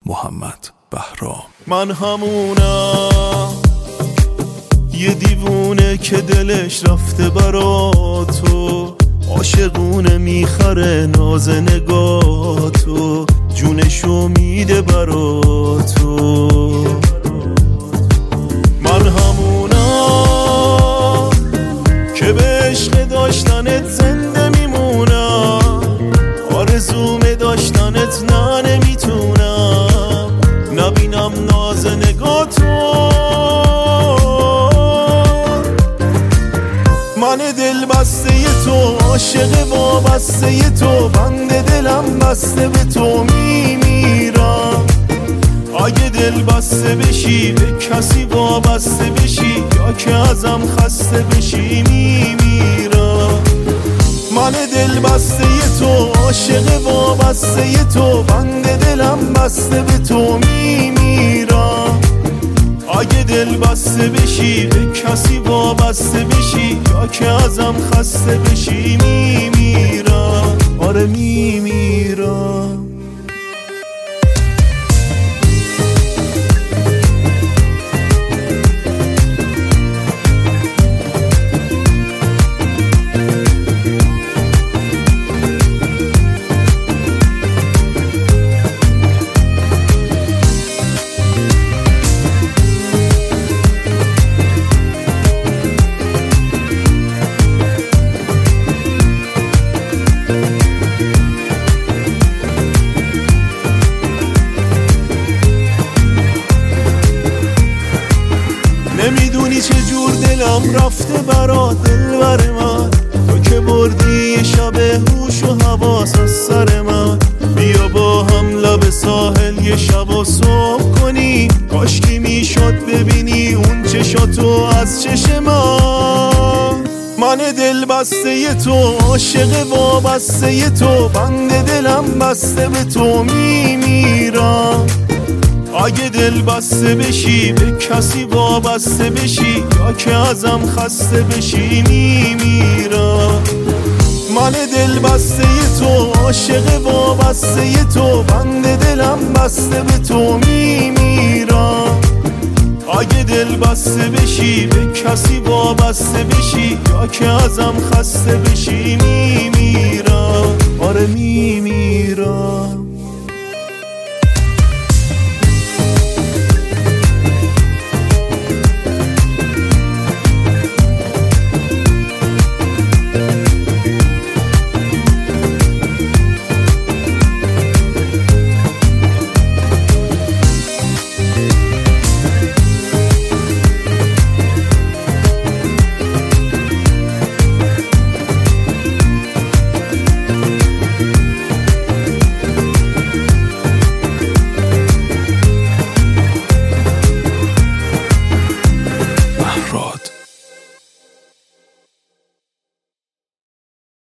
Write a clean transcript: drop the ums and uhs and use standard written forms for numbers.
محمد بهرام. من همونم، یه دیوونه که دلش رفته برا تو، عاشقونه میخره ناز نگاه تو، جونشو میده برا تو. من همونم که به عشق داشتنت زنده میمونم، آرزوم داشتنت نه نمیتونم نبینم ناز نگاه تو. من دل بسته تو، عاشق وابسته تو، بند دلم بسته به تو میمیرم. اگه دل بسته بشی به کسی وابسته بشی، یا که ازم خسته بشی میمیرم. من دل بسته تو، عاشق وابسته تو، بند دلم بسته به تو میمیرم. اگه دل بسته بشی به کسی وابسته بشی، یا که ازم خسته بشی میمیرم. آره میمیرم. نمیدونی چه جور دلم رفته برا دلبر من، تو که بردی یه شب هوش و حواس از سر من. بیا با هم لب ساحل یه شب و صبح کنی، کاشکی میشد ببینی اون چشاتو از چش من. من دل بسته تو، عاشق وابسته تو، بند دلم بسته به تو میمیرم. اگه دل بسته بشی به کسی وابسته بشی، یا که ازم خسته بشی میمیرم. من دل بسته تو، عاشق وابسته تو، بند دلم بسته به تو میمیرم. اگه دل بسته بشی به کسی وابسته بشی، یا که ازم خسته بشی میمیرم. آره میمیرم.